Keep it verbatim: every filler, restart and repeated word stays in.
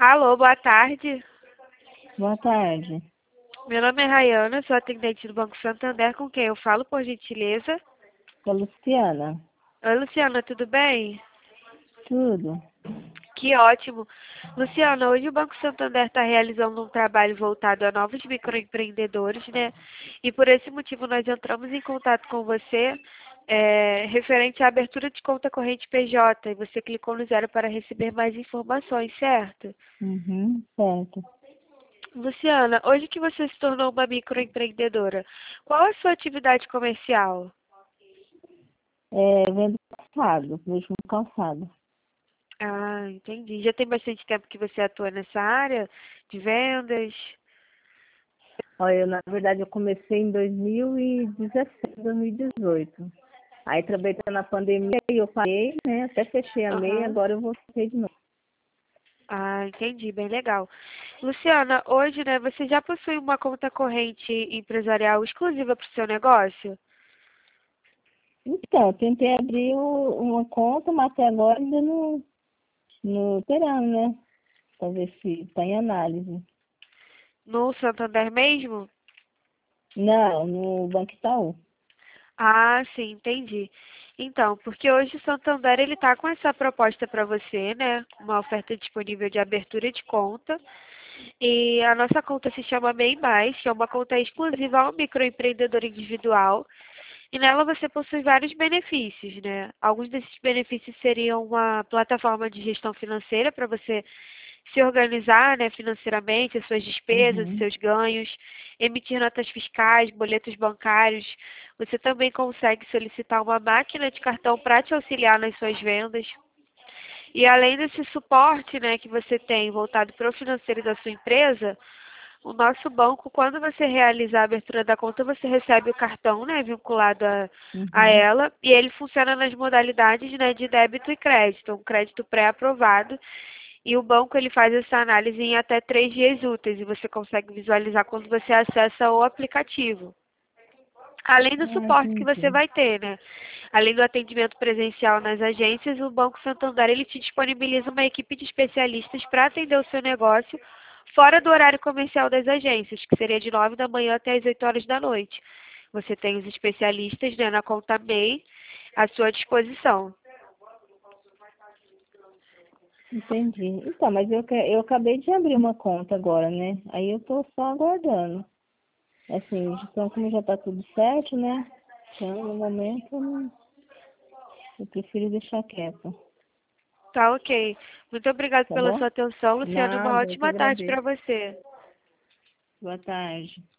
Alô, boa tarde. Boa tarde. Meu nome é Rayana, sou atendente do Banco Santander, com quem eu falo, por gentileza. É Luciana. Oi, Luciana, tudo bem? Tudo. Que ótimo. Luciana, hoje o Banco Santander está realizando um trabalho voltado a novos microempreendedores, né? E por esse motivo nós entramos em contato com você, é, referente à abertura de conta corrente P J, e você clicou no zero para receber mais informações, certo? Uhum, certo. Luciana, hoje que você se tornou uma microempreendedora, qual a sua atividade comercial? É, vendo calçado, mesmo calçado. Ah, entendi. Já tem bastante tempo que você atua nessa área de vendas? Olha, eu, na verdade, eu comecei em dois mil e dezessete, dois mil e dezoito. Aí, trabalhei na pandemia e eu parei, né? Até fechei a meia, Aham. agora eu voltei de novo. Ah, entendi, bem legal. Luciana, hoje, né, você já possui uma conta corrente empresarial exclusiva para o seu negócio? Então, eu tentei abrir o- uma conta, mas até agora ainda não, não terão, né? Pra ver se está em análise. No Santander mesmo? Não, no Banco Itaú. Ah, sim, entendi. Então, porque hoje o Santander ele está com essa proposta para você, né? Uma oferta disponível de abertura de conta. E a nossa conta se chama Bem Mais, que é uma conta exclusiva ao microempreendedor individual. E nela você possui vários benefícios, né? Alguns desses benefícios seriam uma plataforma de gestão financeira para você se organizar, né, financeiramente, as suas despesas, os Uhum. seus ganhos, emitir notas fiscais, boletos bancários. Você também consegue solicitar uma máquina de cartão para te auxiliar nas suas vendas. E além desse suporte, né, que você tem voltado para o financeiro da sua empresa, o nosso banco, quando você realizar a abertura da conta, você recebe o cartão, né, vinculado a, a Uhum. ela, e ele funciona nas modalidades, né, de débito e crédito, um crédito pré-aprovado, e o banco ele faz essa análise em até três dias úteis, e você consegue visualizar quando você acessa o aplicativo. Além do Ah, suporte que você entendi. vai ter, né? Além do atendimento presencial nas agências, o Banco Santander ele te disponibiliza uma equipe de especialistas para atender o seu negócio fora do horário comercial das agências, que seria de nove da manhã até as oito horas da noite. Você tem os especialistas, né, na conta MEI à sua disposição. Entendi. Então, mas eu, que- eu acabei de abrir uma conta agora, né? Aí eu tô só aguardando. Assim, então como já tá tudo certo, né? Então, no momento, eu, não- eu prefiro deixar quieto, Tá ok. Muito obrigada tá pela bom? sua atenção, Luciana. Uma Nada, eu que ótima tarde para agradeço. você. Boa tarde.